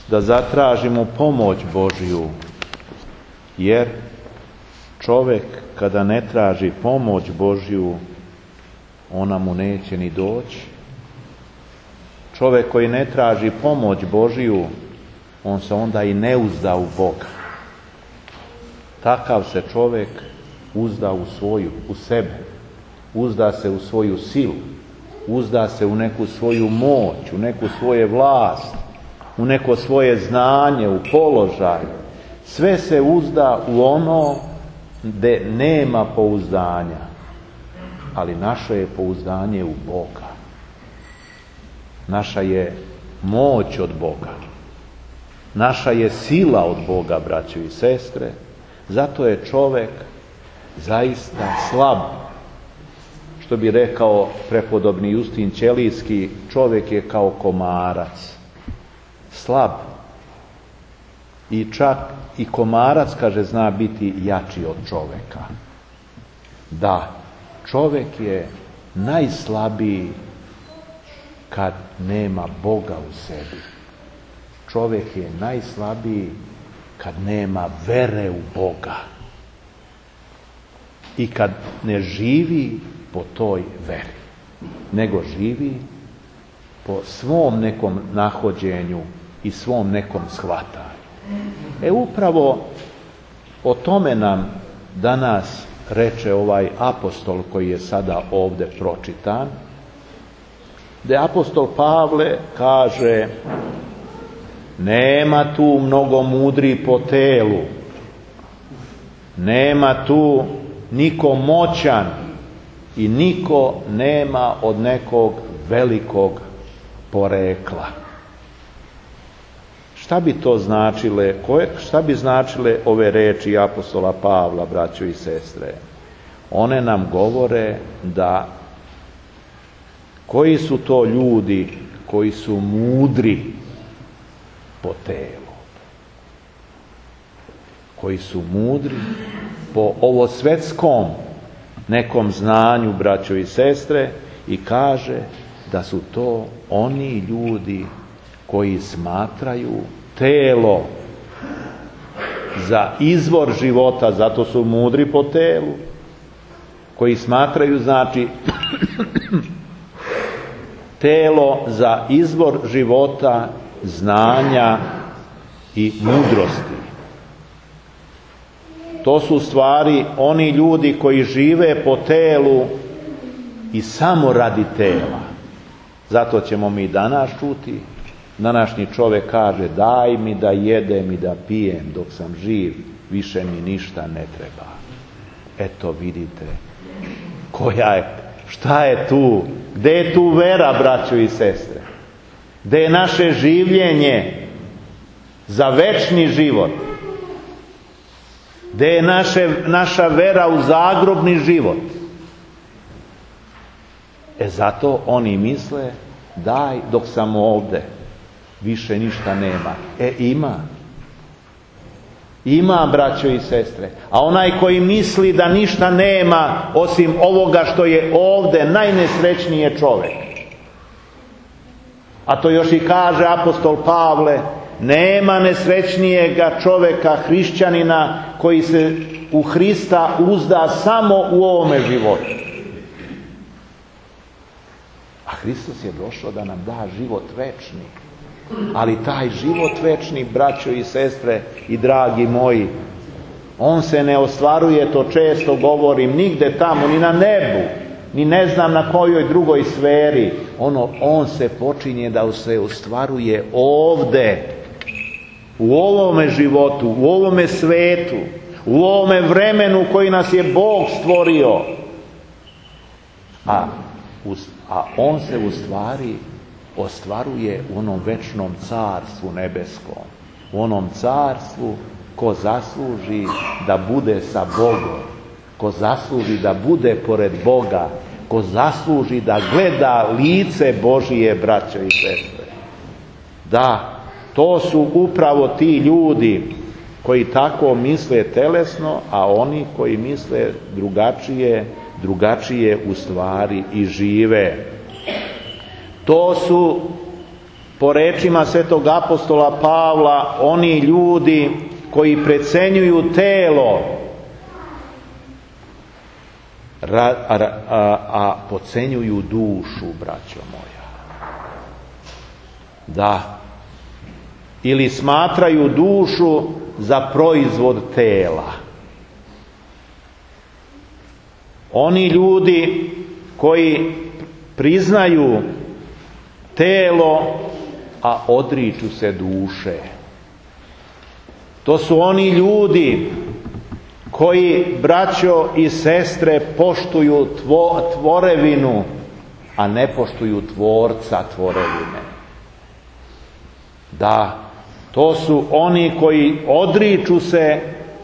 da zatražimo pomoć Božju, jer čovjek kada ne traži pomoć Božju, ona mu neće ni doći. Čovjek koji ne traži pomoć Božju, on se onda i ne uzda u Boga. Takav se čovjek uzda u sebe, uzda se u svoju silu, uzda se u neku svoju moć, u neku svoje vlast, u neko svoje znanje, u položaj. Sve se uzda u ono gdje nema pouzdanja, ali naše je pouzdanje u Boga. Naša je moć od Boga. Naša je sila od Boga, braćo i sestre. Zato je čovjek zaista slab. Što bi rekao prepodobni Justin Ćelijski, čovjek je kao komarac. Slab. I čak i komarac, kaže, zna biti jači od čovjeka. Da, čovjek je najslabiji kad nema Boga u sebi. Čovjek je najslabiji kad nema vere u Boga i kad ne živi po toj veri, nego živi po svom nekom nahođenju i svom nekom shvatanju. Upravo o tome nam danas reče ovaj apostol koji je sada ovdje pročitan, gdje apostol Pavle kaže: nema tu mnogo mudri po telu, nema tu niko moćan i niko nema od nekog velikog porekla. Šta bi to značile? Šta bi značile ove reči apostola Pavla, braćo i sestre? One nam govore da koji su to ljudi koji su mudri po telu, koji su mudri po ovosvetskom nekom znanju, braćo i sestre, i kaže da su to oni ljudi koji smatraju telo za izvor života, zato su mudri po telu, koji smatraju, znači, telo za izvor života, znanja i mudrosti. To su stvari oni ljudi koji žive po telu i samo radi tela. Zato ćemo mi danas čuti. Današnji čovjek kaže: daj mi da jedem i da pijem dok sam živ, više mi ništa ne treba. Eto vidite, šta je tu? Gdje je tu vera, braćo i sestre? Gdje je naše življenje za večni život? Gdje je naša vera u zagrobni život? Zato oni misle: daj dok sam ovdje, više ništa nema. Ima, braćo i sestre. A onaj koji misli da ništa nema osim ovoga što je ovdje, najnesrećniji je čovjek. A to još i kaže apostol Pavle: nema nesrećnijega čovjeka, hrišćanina, koji se u Hrista uzda samo u ovome životu. A Hristos je došao da nam da život večni. Ali taj život večni, braćo i sestre i dragi moji, on se ne ostvaruje, to često govorim, nigde tamo, ni na nebu, ni ne znam na kojoj drugoj sferi. On se počinje da se ostvaruje ovde, u ovome životu, u ovome svetu, u ovome vremenu koji nas je Bog stvorio. A on se u stvari ostvaruje u onom večnom carstvu nebeskom. U onom carstvu ko zasluži da bude sa Bogom, ko zasluži da bude pored Boga, ko zasluži da gleda lice Božije, braćo i sestre. Da, to su upravo ti ljudi koji tako misle telesno, a oni koji misle drugačije u stvari i žive. To su po rečima svetog apostola Pavla, oni ljudi koji precenjuju telo, a pocenjuju dušu, braćo moja. Da. Ili smatraju dušu za proizvod tela. Oni ljudi koji priznaju telo, a odriču se duše. To su oni ljudi koji, braćo i sestre, poštuju tvorevinu, a ne poštuju tvorca tvorevine. Da, to su oni koji odriču se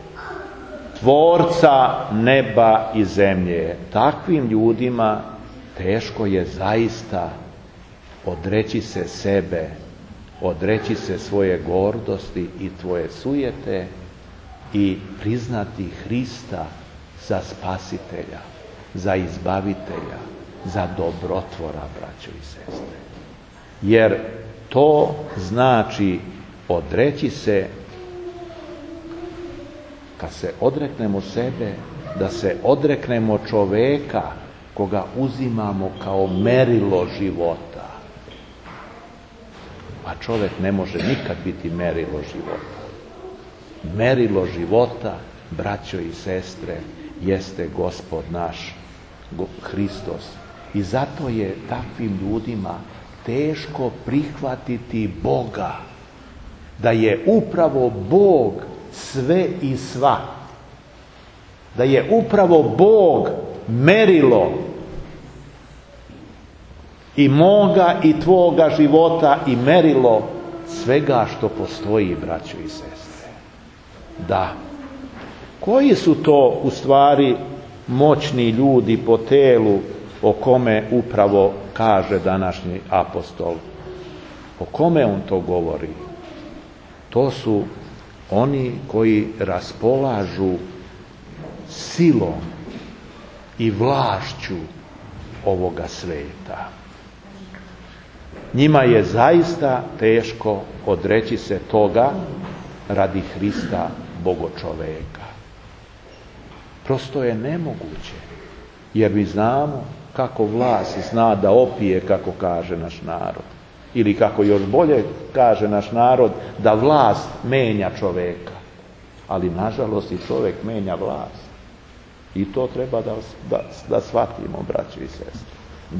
tvorca neba i zemlje. Takvim ljudima teško je zaista odreći se sebe, odreći se svoje gordosti i tvoje sujete i priznati Hrista za spasitelja, za izbavitelja, za dobrotvora, braćo i sestre. Jer to znači odreći se, kad se odreknemo sebe, da se odreknemo čoveka koga uzimamo kao merilo života. A čovjek ne može nikad biti merilo života. Merilo života, braćo i sestre, jeste Gospod naš, Hristos. I zato je takvim ljudima teško prihvatiti Boga. Da je upravo Bog sve i sva. Da je upravo Bog merilo i moga i tvoga života i merilo svega što postoji, braćo i sestre. Da. Koji su to u stvari moćni ljudi po telu o kome upravo kaže današnji apostol? O kome on to govori? To su oni koji raspolažu silom i vlašću ovoga sveta. Njima je zaista teško odreći se toga radi Hrista, Bogočoveka. Prosto je nemoguće, jer mi znamo kako vlast zna da opije, kako kaže naš narod. Ili kako još bolje kaže naš narod, da vlast menja čoveka. Ali nažalost i čovjek menja vlast. I to treba da shvatimo, braćo i sestre.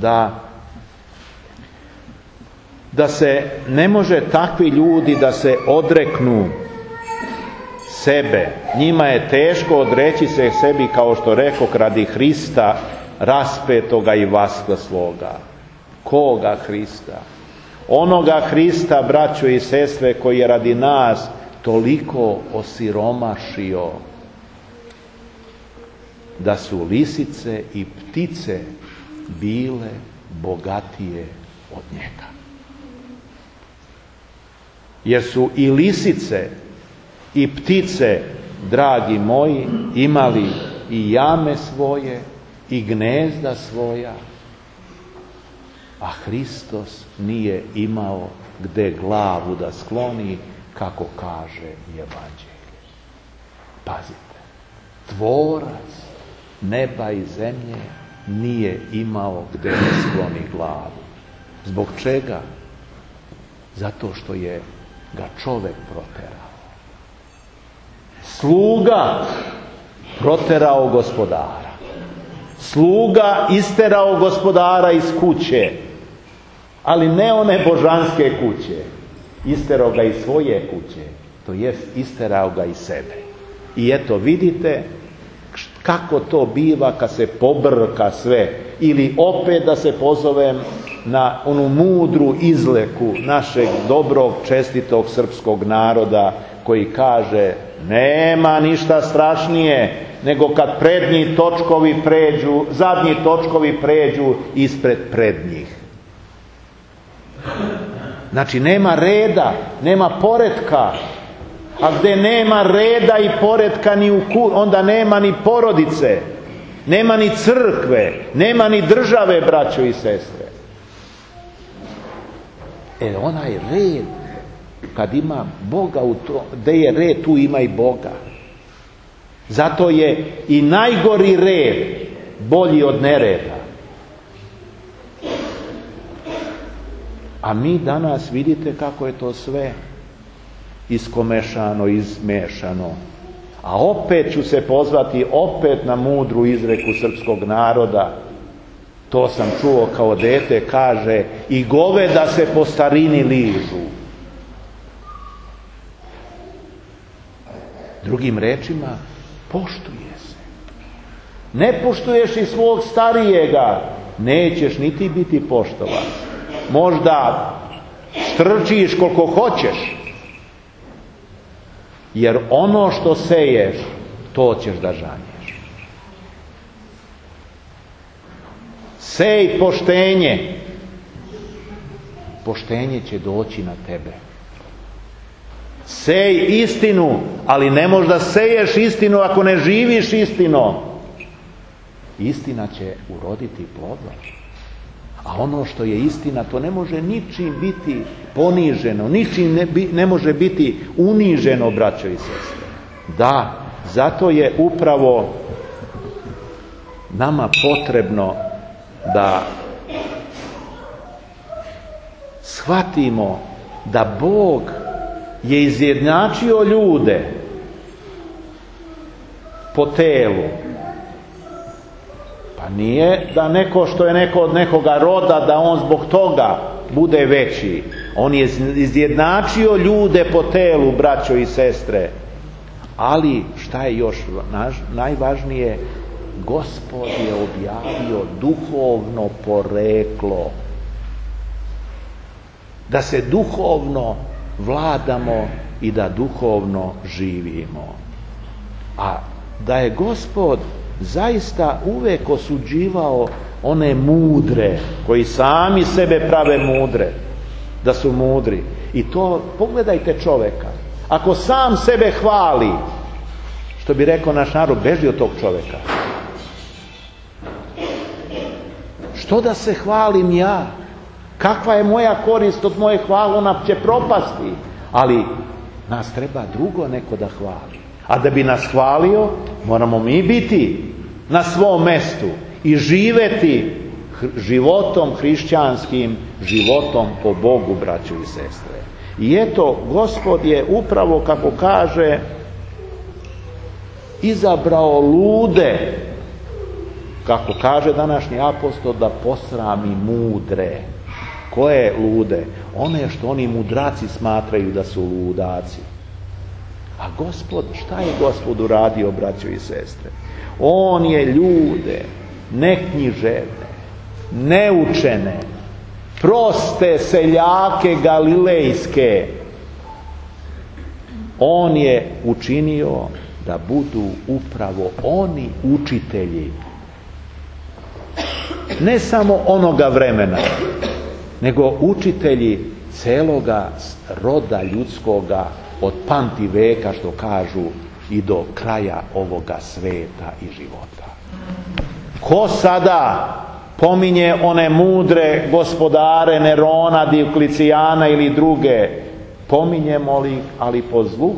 Da se ne može takvi ljudi da se odreknu sebe. Njima je teško odreći se sebi, kao što rekoh, radi Hrista raspetoga i vaskrsloga. Koga Hrista? Onoga Hrista, braćo i sestre, koji je radi nas toliko osiromašio da su lisice i ptice bile bogatije od njega. Jer su i lisice i ptice, dragi moji, imali i jame svoje i gnezda svoja, a Hristos nije imao gde glavu da skloni, kako kaže Evanđelje. Pazite, tvorac neba i zemlje nije imao gde da skloni glavu. Zbog čega? Zato što je ga čovek proterao. Sluga proterao gospodara. Sluga isterao gospodara iz kuće, ali ne one božanske kuće. Isterao ga iz svoje kuće, to jest isterao ga iz sebe. I eto vidite kako to biva kad se pobrka sve. Ili opet da se pozovem na onu mudru izleku našeg dobrog, čestitog srpskog naroda, koji kaže: nema ništa strašnije nego kad zadnji točkovi pređu ispred prednjih. Znači nema reda, nema poretka. A gdje nema reda i poretka onda nema ni porodice, nema ni crkve, nema ni države, braćo i sestre. Onaj red, kad ima Boga, gdje je red, tu ima i Boga. Zato je i najgori red bolji od nereda. A mi danas vidite kako je to sve iskomešano, izmešano. A opet ću se pozvati opet na mudru izreku srpskog naroda. To sam čuo kao dete, kaže, i goveda se po starini ližu. Drugim rečima, poštuje se. Ne poštuješ i svog starijega, nećeš niti biti poštovan. Možda štrčiš koliko hoćeš, jer ono što seješ, to ćeš da žanješ. Sej poštenje, poštenje će doći na tebe. Sej istinu, ali ne možeš da seješ istinu ako ne živiš istinom. Istina će uroditi plodom. A ono što je istina, to ne može ničim biti poniženo, ničim ne može biti uniženo, braćo i sestre. Da, zato je upravo nama potrebno da shvatimo da Bog je izjednačio ljude po telu. Pa nije da neko što je neko od nekoga roda, da on zbog toga bude veći. On je izjednačio ljude po telu, braćo i sestre. Ali šta je još najvažnije? Gospod je objavio duhovno poreklo. Da se duhovno vladamo i da duhovno živimo. A da je Gospod zaista uvek osuđivao one mudre, koji sami sebe prave mudre, da su mudri. I to, pogledajte čoveka. Ako sam sebe hvali, što bi rekao naš narod, beži od tog čoveka. Što da se hvalim ja? Kakva je moja korist od moje hvale? Ona će propasti. Ali nas treba drugo neko da hvali. A da bi nas hvalio, moramo mi biti na svom mestu i živeti životom hrišćanskim, životom po Bogu, braćo i sestre. I eto, Gospod je upravo, kako kaže, izabrao lude, kako kaže današnji apostol, da posrami mudre. Koje lude? One što oni mudraci smatraju da su ludaci. A Gospod, šta je Gospod uradio, braćo i sestre? On je ljude neknjiževne, neučene, proste seljake galilejske, on je učinio da budu upravo oni učitelji. Ne samo onoga vremena, nego učitelji celoga roda ljudskoga, od pamti veka, što kažu, i do kraja ovoga sveta i života. Ko sada pominje one mudre gospodare Nerona, Dioklecijana ili druge, pominjemo li, ali po zlu?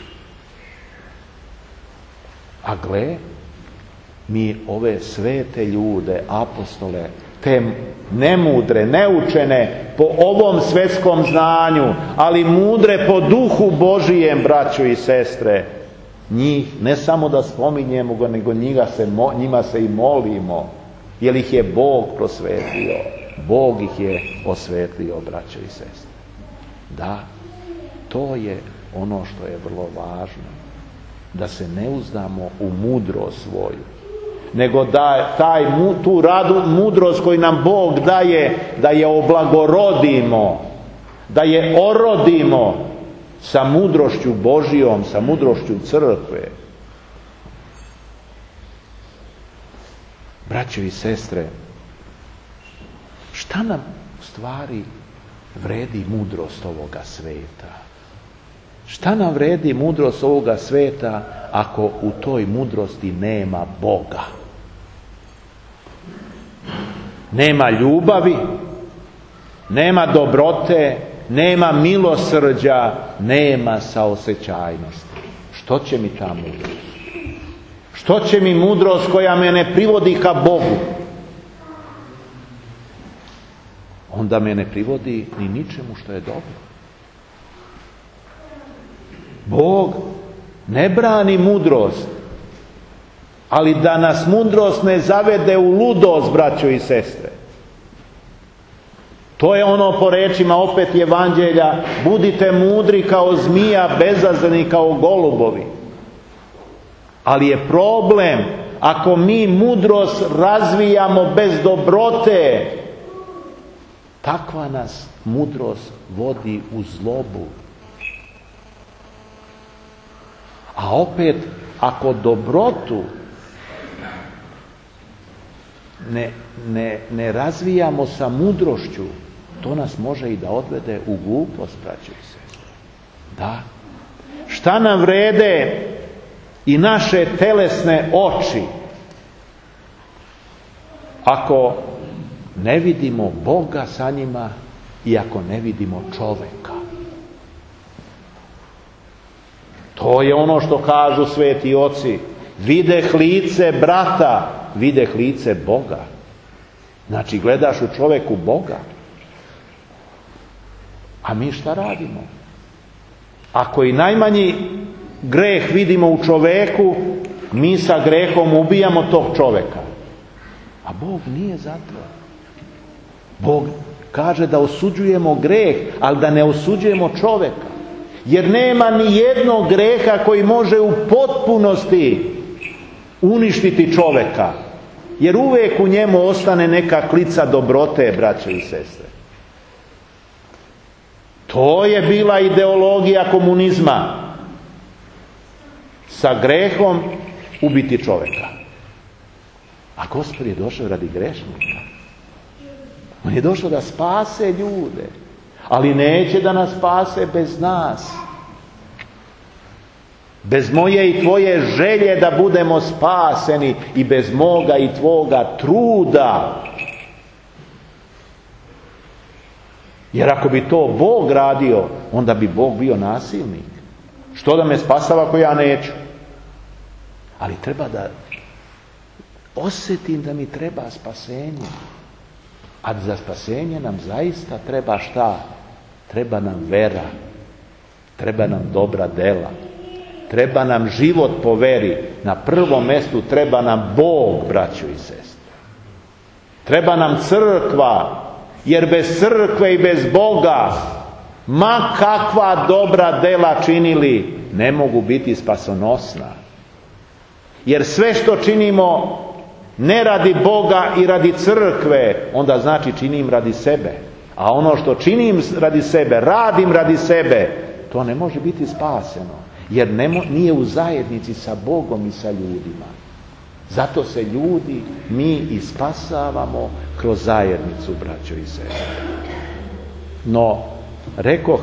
A gle, mi ove svete ljude, apostole, te nemudre, neučene po ovom svetskom znanju, ali mudre po duhu Božijem, braćo i sestre, njih ne samo da spominjemo, nego njima se i molimo, jer ih je Bog prosvetio. Bog ih je osvetlio, braćo i sestre. Da, to je ono što je vrlo važno. Da se ne uzdamo u mudrost svoju, nego da tu mudrost koju nam Bog daje, da je oblagorodimo, da je orodimo sa mudrošću Božijom, sa mudrošću crkve. Braćo i sestre, šta nam u stvari vredi mudrost ovoga sveta? Šta nam vredi mudrost ovoga sveta ako u toj mudrosti nema Boga? Nema ljubavi, nema dobrote, nema milosrđa, nema saosećajnosti. Što će mi ta mudrost? Što će mi mudrost koja me ne privodi ka Bogu? Onda me ne privodi ni ničemu što je dobro. Bog ne brani mudrost, ali da nas mudrost ne zavede u ludost, braćo i sestre. To je ono po rečima opet Evanđelja, budite mudri kao zmija, bezazdani kao golubovi. Ali je problem ako mi mudrost razvijamo bez dobrote, takva nas mudrost vodi u zlobu. A opet, ako dobrotu ne razvijamo sa mudrošću, to nas može i da odvede u glupost, braćo i sestre. Da. Šta nam vrede i naše telesne oči ako ne vidimo Boga sa njima i ako ne vidimo čoveka? To je ono što kažu sveti oci. Videh lice brata, videh lice Boga. Znači gledaš u čoveku Boga. A mi šta radimo? Ako i najmanji greh vidimo u čoveku, mi sa grehom ubijamo tog čoveka. A Bog nije za to. Bog kaže da osuđujemo greh, ali da ne osuđujemo čoveka. Jer nema ni jednog greha koji može u potpunosti uništiti čoveka. Jer uvijek u njemu ostane neka klica dobrote, braće i sestre. To je bila ideologija komunizma. Sa grehom ubiti čoveka. A Gospod je došao radi grešnika. On je došao da spase ljude. Ali neće da nas spase bez nas. Bez moje i tvoje želje da budemo spaseni i bez moga i tvoga truda. Jer ako bi to Bog radio, onda bi Bog bio nasilnik. Što da me spasava ako ja neću? Ali treba da osjetim da mi treba spasenje. A za spasenje nam zaista treba šta? Treba nam vera. Treba nam dobra dela. Treba nam život po veri. Na prvom mjestu treba nam Bog, braćo i sestre. Treba nam crkva. Jer bez crkve i bez Boga, ma kakva dobra dela činili, ne mogu biti spasonosna. Jer sve što činimo ne radi Boga i radi crkve, onda znači činim radi sebe. A ono što činim radi sebe, radim radi sebe, to ne može biti spaseno. Jer nije u zajednici sa Bogom i sa ljudima. Zato se ljudi, mi i spasavamo kroz zajednicu, braćo i sestre. No, rekoh,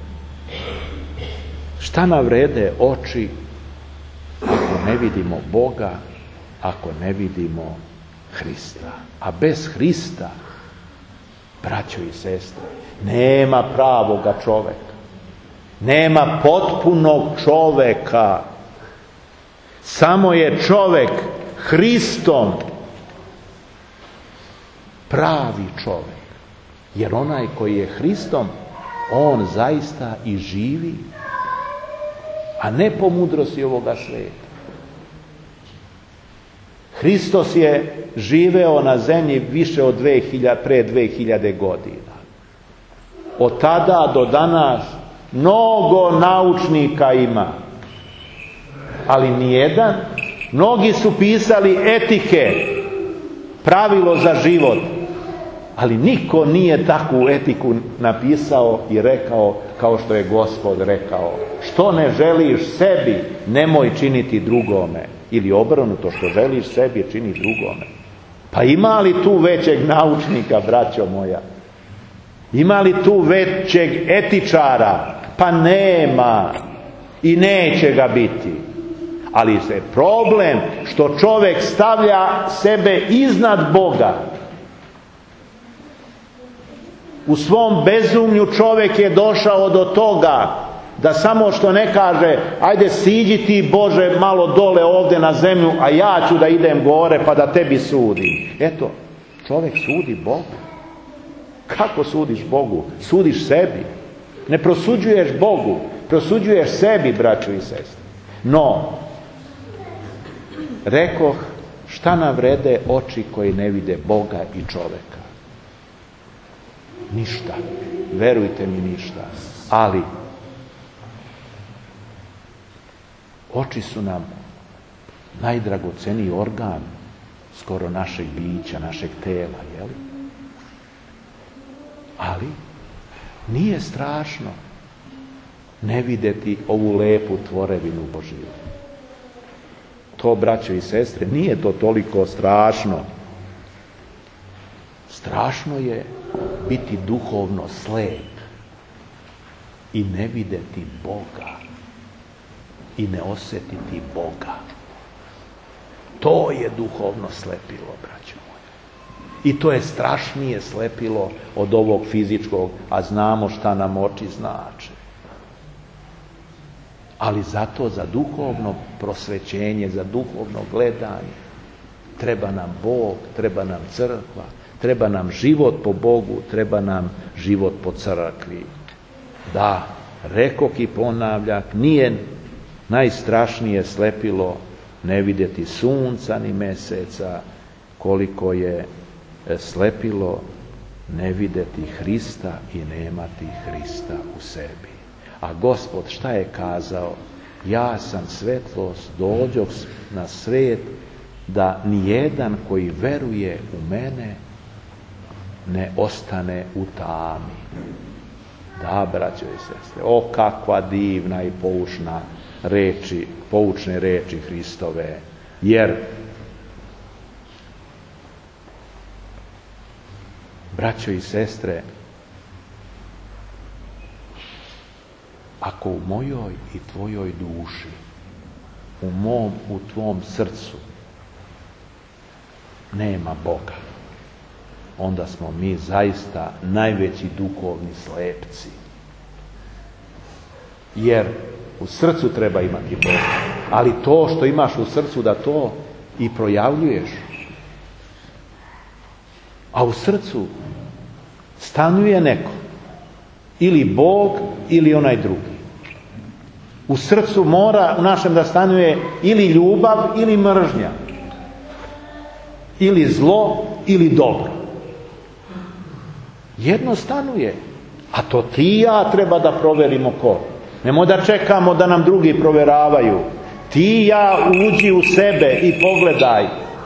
šta nam vrede oči ako ne vidimo Boga, ako ne vidimo Hrista? A bez Hrista, braćo i sestre, nema pravoga čoveka. Nema potpunog čoveka. Samo je čovek Hristom pravi čovek. Jer onaj koji je Hristom, on zaista i živi, a ne po mudrosti ovoga svijeta. Hristos je živeo na zemlji više od pre 2000 godina. Od tada do danas mnogo naučnika ima, ali nijedan. Mnogi su pisali etike, pravilo za život, ali niko nije takvu etiku napisao i rekao kao što je Gospod rekao. Što ne želiš sebi, nemoj činiti drugome. Ili obrnuto, što želiš sebi, čini drugome. Pa ima li tu većeg naučnika, braćo moja? Ima li tu većeg etičara? Pa nema. I neće ga biti. Ali se problem što čovjek stavlja sebe iznad Boga. U svom bezumlju čovjek je došao do toga da samo što ne kaže ajde siđi ti Bože malo dole ovdje na zemlju, a ja ću da idem gore pa da tebi sudim. Eto, čovjek sudi Bogu. Kako sudiš Bogu? Sudiš sebi. Ne prosuđuješ Bogu, prosuđuješ sebi, braćo i sestre. No, rekoh, šta nam vrede oči koji ne vide Boga i čovjeka? Ništa. Verujte mi, ništa. Ali oči su nam najdragoceniji organ skoro našeg bića, našeg tela, jel? Ali nije strašno ne vidjeti ovu lepu tvorevinu Božiju. To, braćo i sestre, nije to toliko strašno. Strašno je biti duhovno slep i ne vidjeti Boga i ne osjetiti Boga. To je duhovno slepilo, braćo moje. I to je strašnije slepilo od ovog fizičkog, a znamo šta nam oči znače. Ali zato za duhovno prosvećenje, za duhovno gledanje treba nam Bog, treba nam crkva, treba nam život po Bogu, treba nam život po crkvi. Da, rekoh i ponavljak, nije najstrašnije slepilo ne vidjeti sunca ni meseca, koliko je slepilo ne vidjeti Hrista i nemati Hrista u sebi. A Gospod šta je kazao? Ja sam svetlost, dođoh na svijet da nijedan koji veruje u mene ne ostane u tami. Da, braćo i sestre, o kakva divna i poučne reči Hristove. Jer, braćo i sestre, ako u mojoj i tvojoj duši, u tvom srcu nema Boga, onda smo mi zaista najveći duhovni slepci. Jer u srcu treba imati Boga, ali to što imaš u srcu da to i projavljuješ. A u srcu stanuje neko, ili Bog ili onaj drugi. U srcu mora u našem da stanuje ili ljubav ili mržnja, ili zlo ili dobro. Jedno stanuje, a to ti i ja treba da proverimo ko. Nemoj da čekamo da nam drugi proveravaju. Ti i ja uđi u sebe i pogledaj.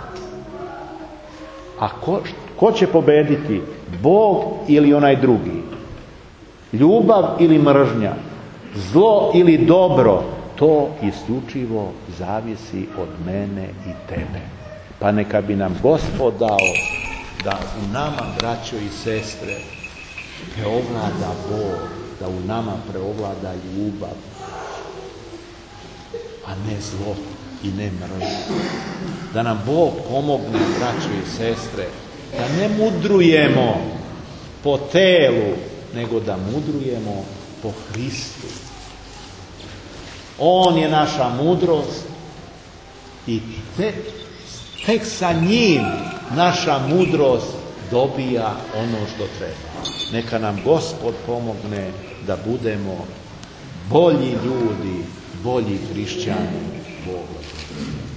A ko će pobediti? Bog ili onaj drugi? Ljubav ili mržnja? Zlo ili dobro? To isključivo zavisi od mene i tebe. Pa neka bi nam Gospod dao da u nama, braćo i sestre, preovlada Bog, da u nama preovlada ljubav, a ne zlo i ne mržnja. Da nam Bog pomogne, braćo i sestre, da ne mudrujemo po telu, nego da mudrujemo po Hristu. On je naša mudrost i tek sa njim naša mudrost dobija ono što treba. Neka nam Gospod pomogne da budemo bolji ljudi, bolji hrišćani. Bog.